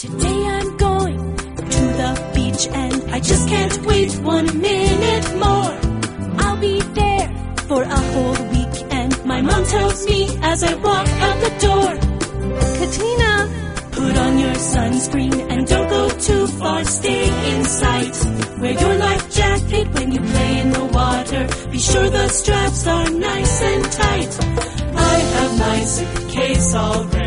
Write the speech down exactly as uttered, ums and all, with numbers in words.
Today I'm going to the beach and I just can't wait one minute more. I'll be there for a whole week and my mom tells me as I walk out the door, Katina, put on your sunscreen and don't go too far, stay in sight. Wear your life jacket when you play in the water. Be sure the straps are nice and tight. I have my suitcase all ready.